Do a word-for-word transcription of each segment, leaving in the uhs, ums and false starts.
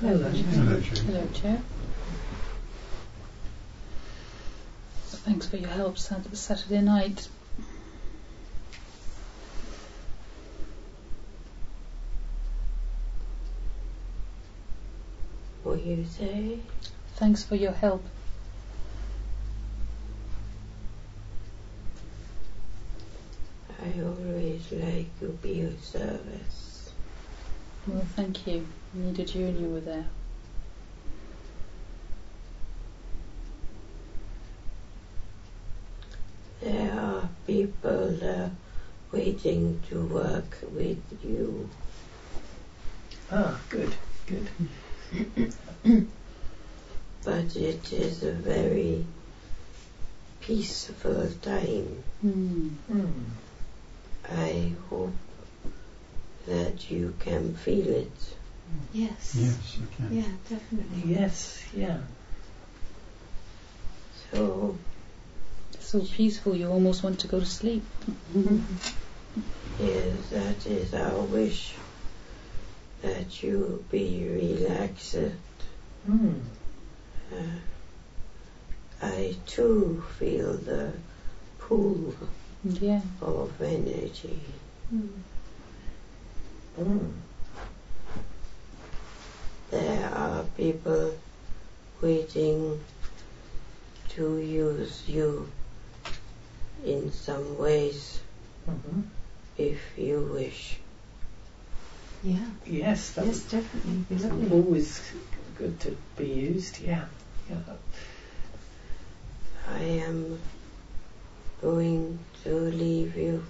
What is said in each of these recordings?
Hello, Hello, Chair. Hello, Chair. Thanks for your help Sat- Saturday night. What you say? Thanks for your help. I always like to be of service. Well, thank you. Needed you and you were there. There are people uh, waiting to work with you. Ah, good, good. But it is a very peaceful time. Hmm. Mm. I hope that you can feel it. Yes, Yes. I can. Yeah, definitely. Yes, yeah. So, So peaceful you almost want to go to sleep. yes, that is our wish, that you be relaxed. Mm. Uh, I too feel the pull Yeah. of energy. Mm. Mm. There are people waiting to use you in some ways, Mm-hmm. if you wish. Yeah. Yes, that Yes, was definitely. Be lovely. always good to be used. Yeah, yeah. I am going to leave you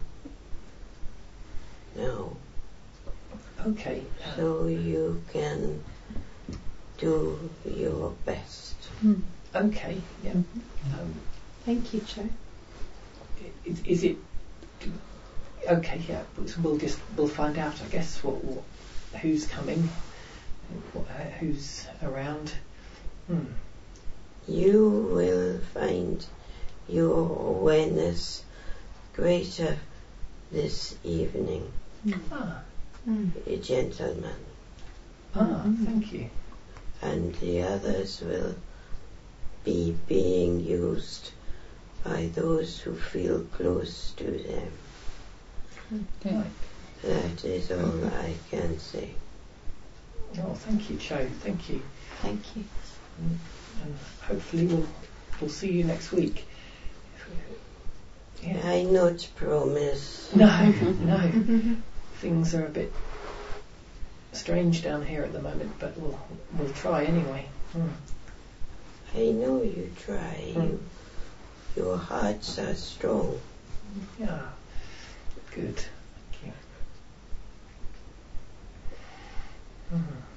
now, Okay. uh, so you can do your best. Hmm. Okay. Yeah. Um, Thank you, Joe. is, is it okay? Yeah. but We'll just we'll find out, I guess, what, what who's coming, what, uh, who's around. Hmm. You will find your awareness greater this evening, Ah. Mm. a gentleman, Ah. Mhm. Thank you. and the others will be being used by those who feel close to them. Okay. Right. That is all I can say. Oh, thank you, Joe. Thank you. Thank you. And, and hopefully we'll we'll see you next week. Yeah. I not promise. No, no. Things are a bit strange down here at the moment, but we'll we'll try anyway. Mm. I know you try. Mm. You, your hearts are strong. Yeah. Good. Thank you. Mm.